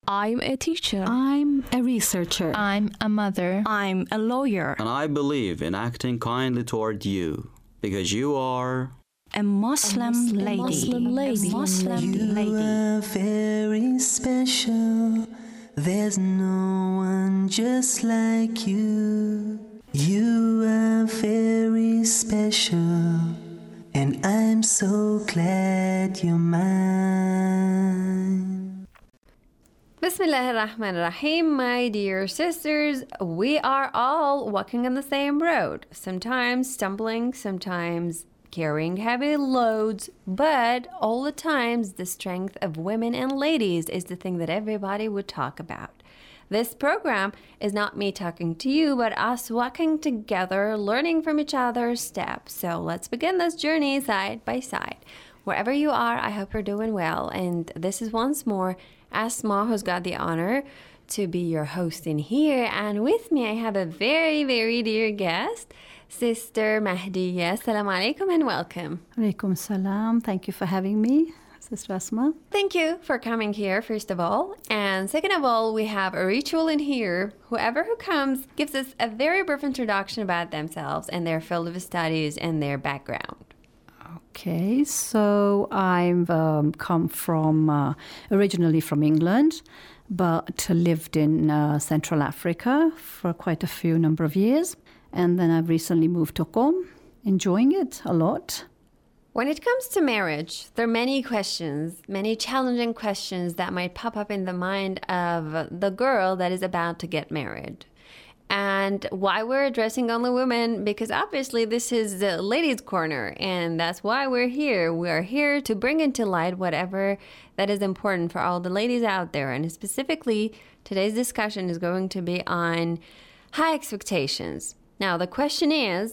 I'm a teacher. I'm a researcher. I'm a mother. I'm a lawyer. And I believe in acting kindly toward you because you are A Muslim lady. Muslim lady. Muslim You lady. are very special. There's no one just like you. You are very special. And I'm so glad you're mine. Bismillah ar-Rahman ar-Rahim, my dear sisters. We are all walking on the same road. Sometimes stumbling, sometimes carrying heavy loads, but all the times the strength of women and ladies is the thing that everybody would talk about. This program is not me talking to you, but us walking together, learning from each other's steps. So let's begin this journey side by side. Wherever you are, I hope you're doing well. And this is once more Asma, who's got the honor to be your host in here. And with me, I have a very, very dear guest, Sister Mahdiya. Assalamu alaikum and welcome. Alaikum salam. Thank you for having me, Sister Asma. Thank you for coming here, first of all. And second of all, we have a ritual in here. Whoever who comes gives us a very brief introduction about themselves and their field of studies and their background. Okay, so I've come from, originally from England, but lived in Central Africa for quite a few number of years. And then I've recently moved to Qom, enjoying it a lot. When it comes to marriage, there are many questions, many challenging questions that might pop up in the mind of the girl that is about to get married. And why we're addressing only women, because obviously this is the ladies' corner, and that's why we're here. We are here to bring into light whatever that is important for all the ladies out there. And specifically, today's discussion is going to be on high expectations. Now, the question is,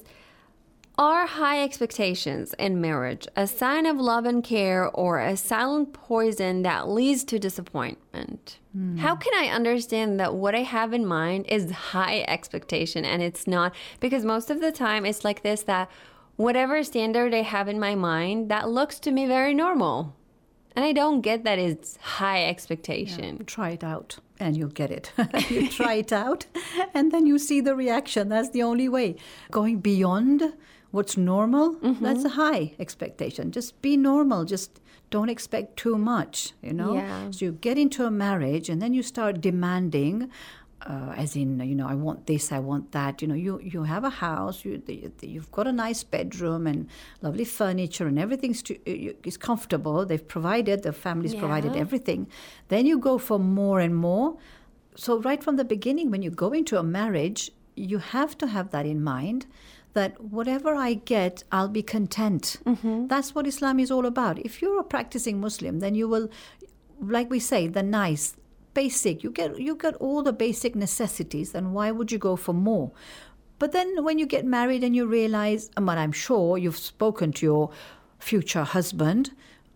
are high expectations in marriage a sign of love and care or a silent poison that leads to disappointment? How can I understand that what I have in mind is high expectation and it's not? Because most of the time it's like this, that whatever standard I have in my mind, that looks to me very normal. And I don't get that it's high expectation. Yeah, try it out and you'll get it. You try it out and then you see the reaction. That's the only way. Going beyond what's normal, that's a high expectation. Just be normal. Just don't expect too much, you know? Yeah. So you get into a marriage and then you start demanding, as in, you know, I want this, I want that. You know, you have a house, you've got a nice bedroom and lovely furniture and everything's is comfortable. They've provided, the family's provided everything. Then you go for more and more. So right from the beginning, when you go into a marriage, you have to have that in mind, that whatever I get, I'll be content. That's what Islam is all about. If you're a practicing Muslim, then you will, like we say, the nice, basic, you get all the basic necessities, and why would you go for more? But then when you get married and you realize, but I'm sure you've spoken to your future husband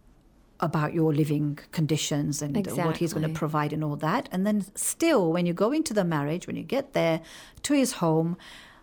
about your living conditions and what he's going to provide and all that. And then still, when you go into the marriage, when you get there to his home,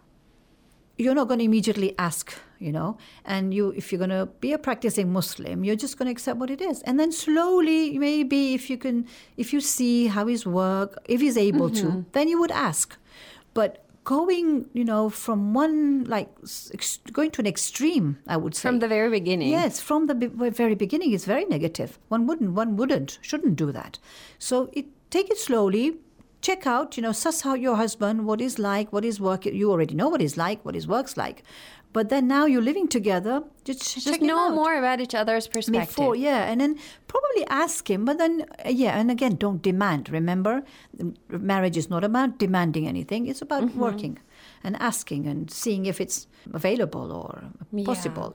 you're not going to immediately ask, you know, and if you're going to be a practicing Muslim, you're just going to accept what it is. And then slowly, maybe if you see how his work, if he's able to, then you would ask. But going, you know, from one, like, going to an extreme, I would say. From the very beginning. Yes, from the very beginning is very negative. Shouldn't do that. So take it slowly. Check out, you know, suss out your husband, what he's like, what his work, you already know what he's like, what his work's like. But then now you're living together, just know more about each other's perspective. Before, and then probably ask him, but then, and again, don't demand. Remember, marriage is not about demanding anything. It's about working and asking and seeing if it's available or possible,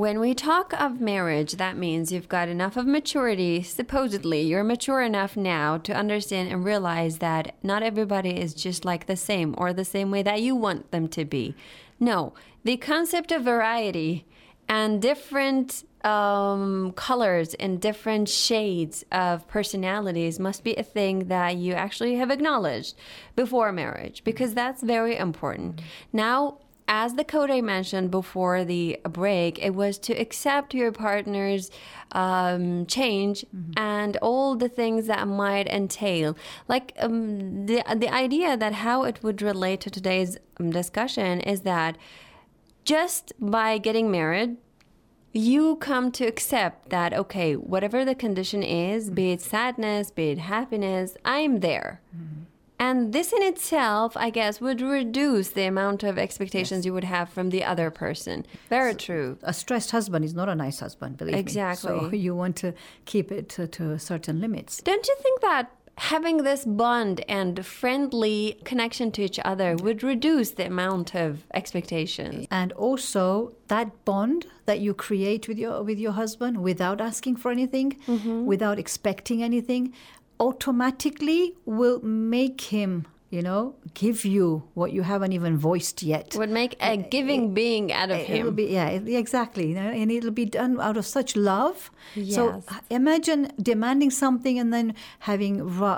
when we talk of marriage, that means you've got enough of maturity. Supposedly, you're mature enough now to understand and realize that not everybody is just like the same or the same way that you want them to be. No, the concept of variety and different colors and different shades of personalities must be a thing that you actually have acknowledged before marriage, because that's very important. Now, as the code I mentioned before the break, it was to accept your partner's change and all the things that might entail. Like the idea that how it would relate to today's discussion is that just by getting married, you come to accept that, okay, whatever the condition is, be it sadness, be it happiness, I'm there. And this in itself, I guess, would reduce the amount of expectations you would have from the other person. Very true. A stressed husband is not a nice husband, believe Exactly. me. So you want to keep it to certain limits. Don't you think that having this bond and friendly connection to each other would reduce the amount of expectations? And also that bond that you create with your husband without asking for anything, without expecting anything, automatically will make him, give you what you haven't even voiced yet. Would make a giving being out of It'll him. be, exactly. And it'll be done out of such love. Yes. So imagine demanding something and then having,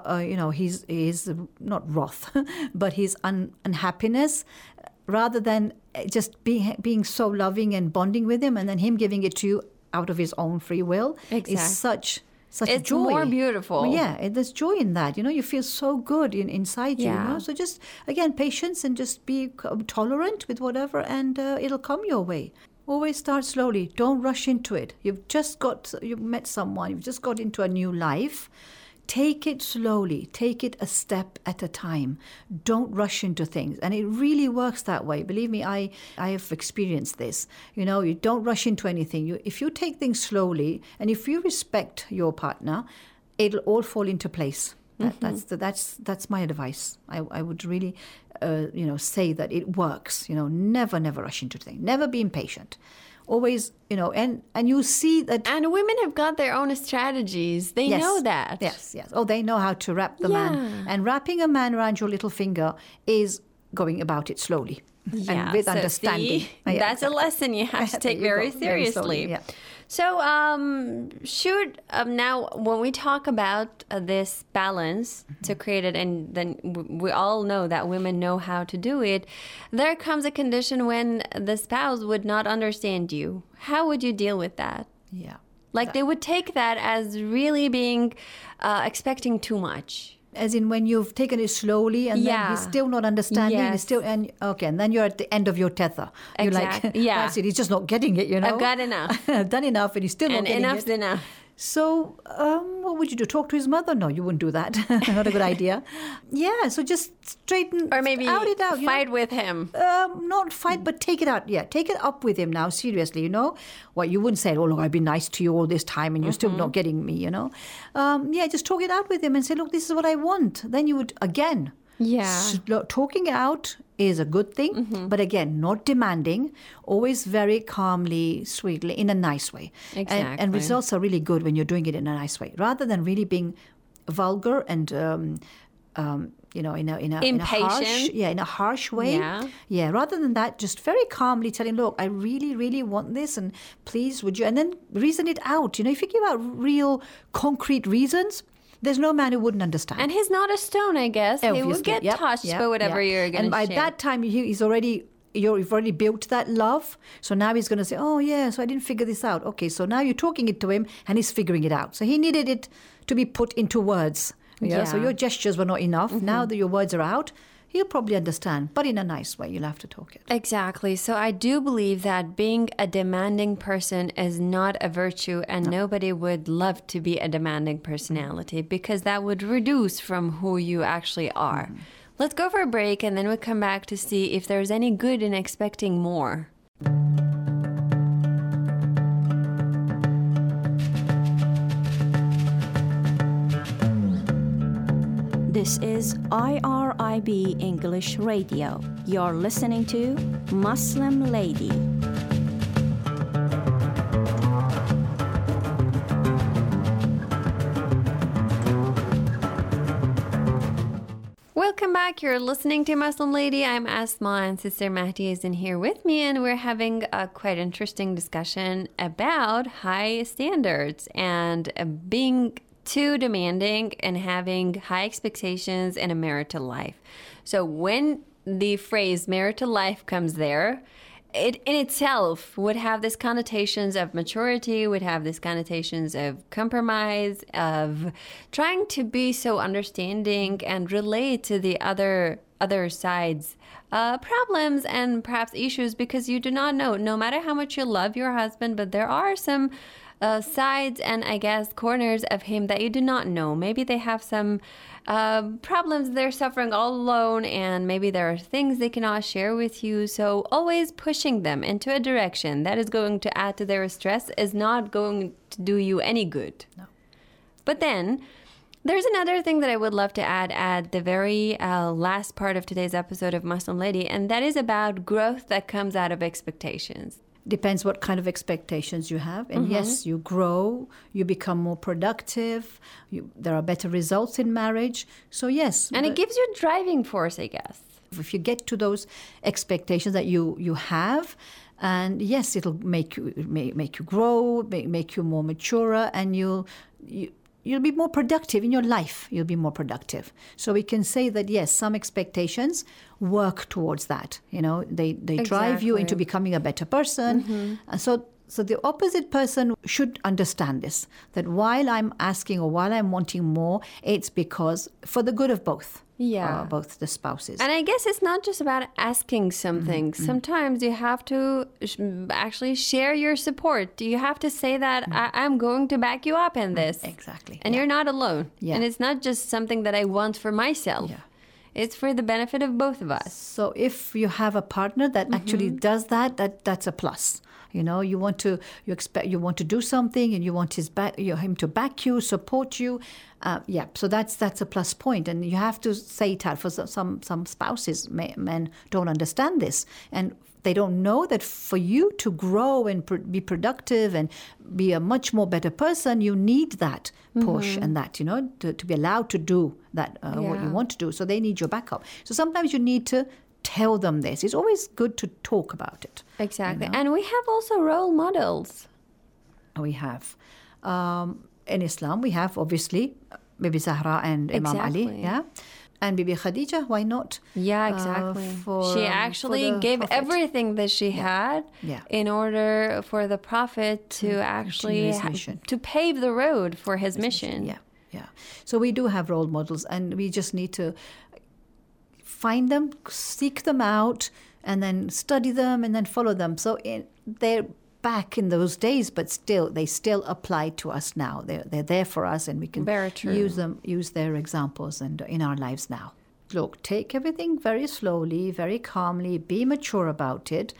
he's not wrath, but his unhappiness, rather than just being so loving and bonding with him, and then him giving it to you out of his own free will. Exactly. Is such It's joy. more beautiful. Well, yeah, there's joy in that. You feel so good inside you. Yeah. So just, again, patience and just be tolerant with whatever, and it'll come your way. Always start slowly. Don't rush into it. You've met someone. You've just got into a new life. Take it slowly. Take it a step at a time. Don't rush into things. And it really works that way. Believe me, I have experienced this. You don't rush into anything. If you take things slowly and if you respect your partner, it'll all fall into place. That's my advice. I would really, say that it works. Never rush into things. Never be impatient. Always, and you see that. And women have got their own strategies. They know that. Yes. Oh, they know how to wrap the man. And wrapping a man around your little finger is going about it slowly and with so understanding. see, that's a lesson you have to take very seriously. Yeah. So, now when we talk about this balance to create it, and then we all know that women know how to do it, there comes a condition when the spouse would not understand you. How would you deal with that? Yeah. Like they would take that as really being expecting too much. As in when you've taken it slowly and then he's still not understanding. Yes. And then you're at the end of your tether. You're Exactly. like, Yeah. that's it. He's just not getting it, I've got enough. I've done enough and he's still not And getting enough's it. enough. So what would you do? Talk to his mother? No, you wouldn't do that. Not a good idea. Yeah, so just straighten Or maybe out it out. fight with him. Not fight, but take it out. Yeah, take it up with him now, seriously, Well, you wouldn't say, oh, look, I've been nice to you all this time and you're still not getting me, just talk it out with him and say, look, this is what I want. Then you would, again, talking out is a good thing, but again, not demanding, always very calmly, sweetly, in a nice way. Exactly. And results are really good when you're doing it in a nice way, rather than really being vulgar and in a harsh way. Yeah. Rather than that, just very calmly telling, look, I really, really want this, and please, would you? And then reason it out. If you give out real concrete reasons, there's no man who wouldn't understand. And he's not a stone, I guess. He Obviously, would get touched by whatever you're going to And by share. that time, you've already built that love. So now he's going to say, oh, yeah, so I didn't figure this out. Okay, so now you're talking it to him and he's figuring it out. So he needed it to be put into words. Yeah. So your gestures were not enough. Now that your words are out, he'll probably understand, but in a nice way. You'll have to talk it. Exactly. So I do believe that being a demanding person is not a virtue, and nobody would love to be a demanding personality, because that would reduce from who you actually are. Let's go for a break, and then we'll come back to see if there's any good in expecting more. This is IRIB English Radio. You're listening to Muslim Lady. Welcome back. You're listening to Muslim Lady. I'm Asma, and Sister Mahdi is in here with me, and we're having a quite interesting discussion about high standards and being too demanding and having high expectations in a marital life. So when the phrase marital life comes there, it in itself would have these connotations of maturity, would have these connotations of compromise, of trying to be so understanding and relate to the other side's problems and perhaps issues, because you do not know, no matter how much you love your husband, but there are some sides and I guess corners of him that you do not know. Maybe they have some problems they're suffering all alone, and maybe there are things they cannot share with you. So always pushing them into a direction that is going to add to their stress is not going to do you any good. No. But then there's another thing that I would love to add at the very last part of today's episode of Muslim Lady, and that is about growth that comes out of expectations. Depends what kind of expectations you have. And yes, you grow, you become more productive, there are better results in marriage. So yes. And it gives you a driving force, I guess. If you get to those expectations that you have, and yes, it'll make you grow, make you more mature, and you'll be more productive in your life. You'll be more productive. So we can say that, yes, some expectations work towards that. They drive you into becoming a better person. And so the opposite person should understand this, that while I'm asking or while I'm wanting more, it's because for the good of both. Yeah. Both the spouses. And I guess it's not just about asking something. Sometimes you have to actually share your support. You have to say that I'm going to back you up in this. Exactly. And you're not alone. Yeah. And it's not just something that I want for myself. Yeah. It's for the benefit of both of us. So if you have a partner that actually does that's a plus. You want to do something, and you want him to back you, support you. So that's a plus point, and you have to say it out. For some spouses, men don't understand this, and they don't know that for you to grow and be productive and be a much more better person, you need that push and that, to be allowed to do that, what you want to do. So they need your backup. So sometimes you need to tell them this. It's always good to talk about it. Exactly. And we have also role models. We have. In Islam, we have, obviously, Bibi Zahra and Imam Ali. Yeah. And Bibi Khadija, why not? Yeah, exactly. She actually gave Prophet. Everything that she had in order for the Prophet to actually to pave the road for his mission. Yeah. So we do have role models, and we just need to find them, seek them out, and then study them, and then follow them. So they're back in those days, but they still apply to us now. They're there for us, and we can use their examples and in our lives now. Look, take everything very slowly, very calmly, be mature about it.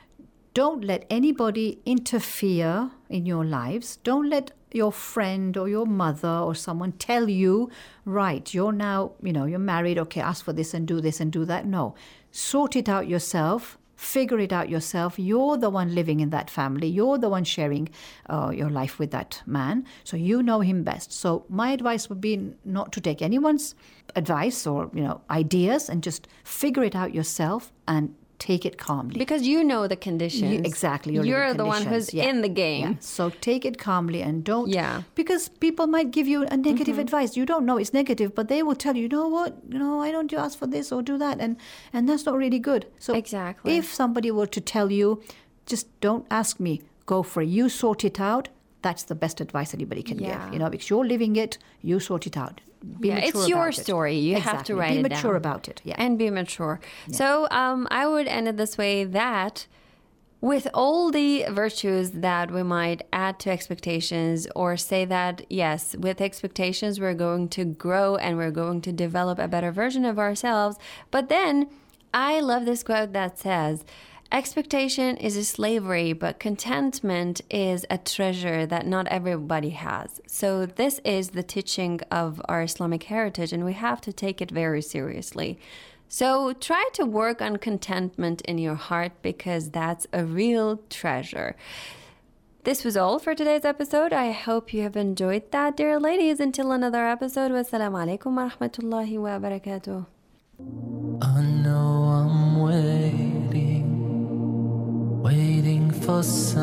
Don't let anybody interfere in your lives. Don't let your friend or your mother or someone tell you, right, you're now, you're married, okay, ask for this and do that. No, sort it out yourself. Figure it out yourself. You're the one living in that family. You're the one sharing your life with that man. So you know him best. So my advice would be not to take anyone's advice or ideas, and just figure it out yourself and take it calmly. Because you know the conditions. Exactly. You're the one who's in the game. Yeah. So take it calmly and don't... Because people might give you a negative advice. You don't know it's negative, but they will tell you, what? Why don't you ask for this or do that? And that's not really good. So exactly. If somebody were to tell you, just don't ask me, go for it. You sort it out. That's the best advice anybody can give. Because you're living it, you sort it out. Be mature it's your about story. It. You exactly. have to write it down. Be mature about it. Yeah. And be mature. Yeah. So I would end it this way, that with all the virtues that we might add to expectations, or say that, yes, with expectations, we're going to grow and we're going to develop a better version of ourselves. But then I love this quote that says, expectation is a slavery, but contentment is a treasure that not everybody has. So this is the teaching of our Islamic heritage, and we have to take it very seriously. So try to work on contentment in your heart, because that's a real treasure. This was all for today's episode. I hope you have enjoyed that, dear ladies. Until another episode, wassalamu alaikum wa rahmatullahi wa barakatuh. I know I'm waiting for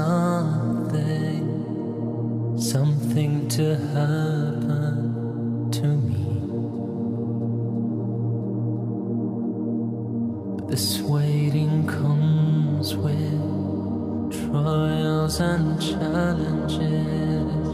something to happen to me. But this waiting comes with trials and challenges.